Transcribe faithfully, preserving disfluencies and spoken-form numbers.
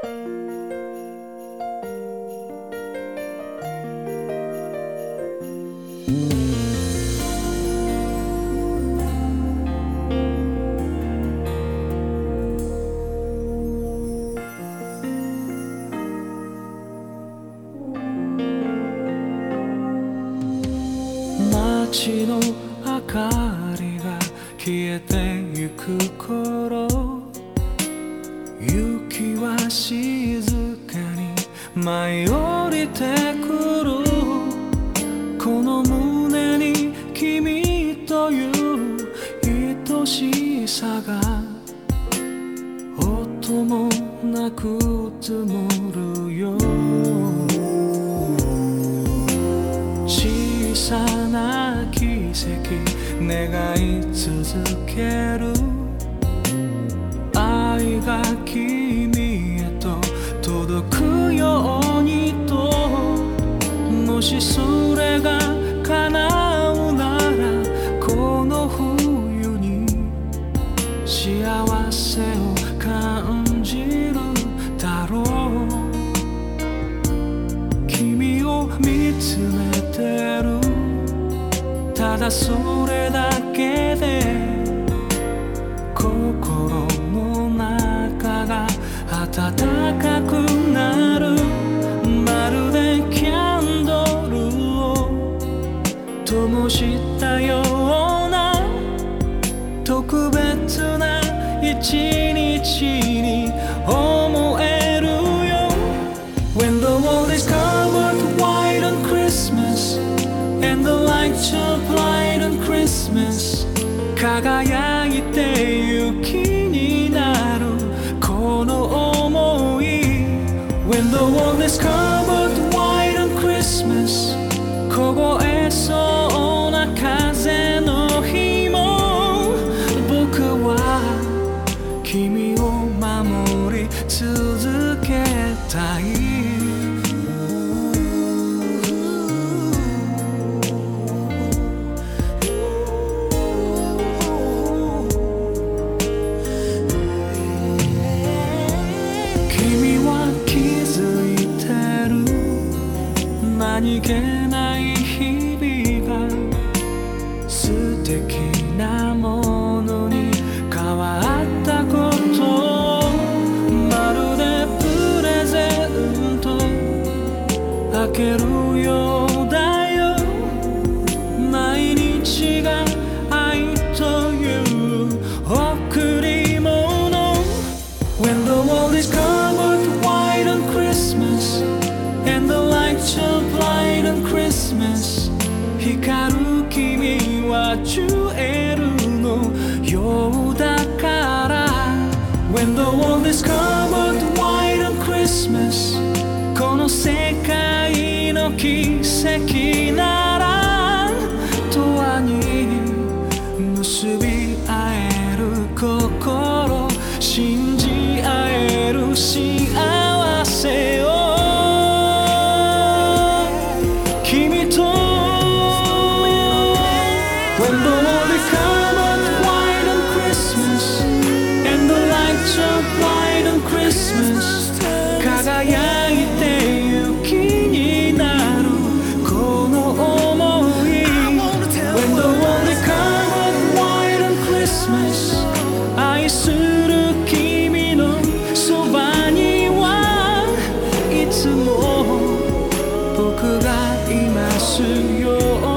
街の明かりが消えてゆく頃、雪は静かに舞い降りてくる。この胸に君という愛しさが音もなく積もるよ。小さな奇跡願い続ける。愛が君へと届くようにと、もしそれが叶うならこの冬に幸せを感じるだろう。君を見つめてる、ただそれだけで心の中が暖かくなる。まるでキャンドルを灯したような特別な一日に思えるよ。 When the world is covered white on Christmas and the lights are bright on Christmas、 輝いて雪になるこの想い。 When the world is covered white on Christmas、 凍えそうな風の日も僕は君を守り続けたい。何気ない日々が素敵なものに変わったこと、まるでプレゼント開けるようだよ。毎日が愛という贈り物。 When the world is covered white on Christmas and the lights are bright on Christmas、 光る君はジュエルのようだから。 When the world is covered white on Christmas、 この世界の奇跡なら永遠に結び合える心、信じ合える幸せを君と。 When the world is covered white on Christmas and the lights are bright on Christmas、 輝いて雪になるこの想い。 When the world is covered white on Christmas、 愛する君のそばにはいつも僕がいますよ。